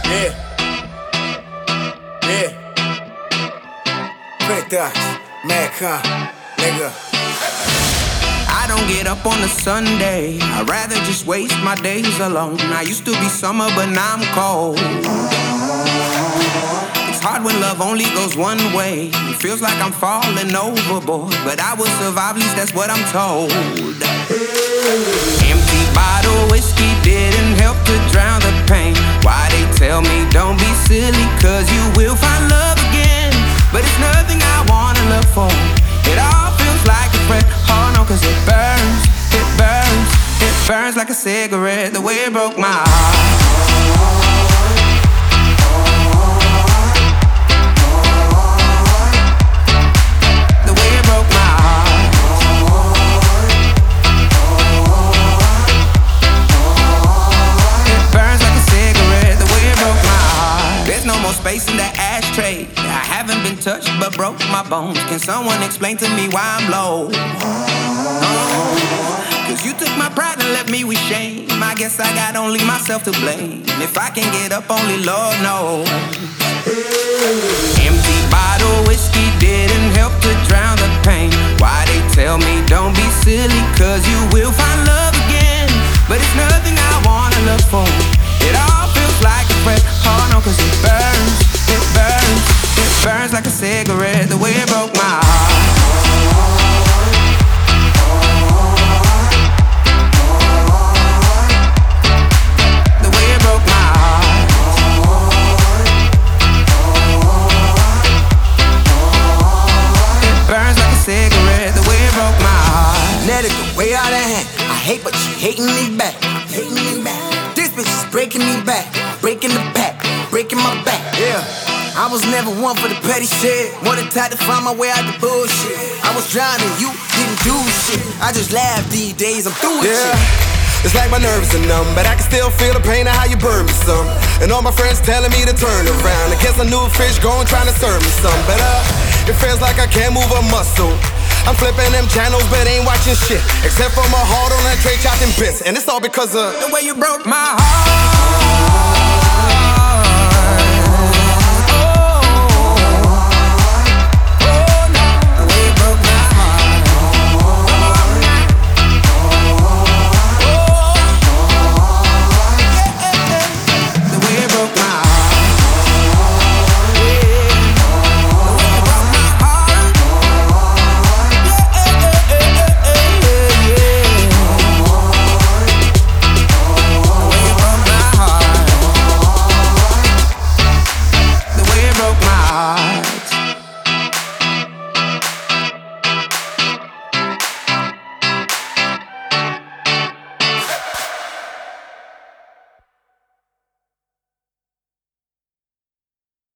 Yeah. Yeah. Printas, Madcon, nigga. I don't get up on a Sunday. I'd rather just waste my days alone. I used to be summer, but now I'm cold. It's hard when love only goes one way. It feels like I'm falling overboard, but I will survive, at least that's what I'm told. Empty bottle whiskey didn't help to drown the pain. Why they tell me don't be silly, cause you will find love again. But it's nothing I wanna look for. It all feels like a threat. Oh no, cause it burns, it burns, it burns like a cigarette. The way it broke my heart. The way it broke my heart. It burns like a cigarette. The way it broke my heart. There's no more space in the ashtray. I haven't been touched but broke my bones. Can someone explain to me why I'm low? Cause you took my pride and left me with shame. I guess I got only myself to blame. If I can get up, only Lord knows. Empty bottle whiskey didn't help to drown the pain. Why they tell me don't be silly, cause you will find love again. But it's nothing I wanna look for. It all feels like a threat. Oh no, cause it burns, it burns, it burns like a cigarette. The way it broke my heart. Cigarette, the way it broke my heart. Let it go way out of hand. I hate, but she hating me back. Hating me back. This bitch is breaking me back. Breaking the pack, breaking my back. Yeah. I was never one for the petty shit. More than tight to find my way out the bullshit. I was drowning, you didn't do shit. I just laugh these days, I'm through with shit. It's like my nerves are numb, but I can still feel the pain of how you burn me some. And all my friends telling me to turn around. I guess a new fish going trying to serve me some. But it feels like I can't move a muscle. I'm flipping them channels, but ain't watching shit. Except for my heart on that tray chopped in bits. And it's all because of the way you broke my heart.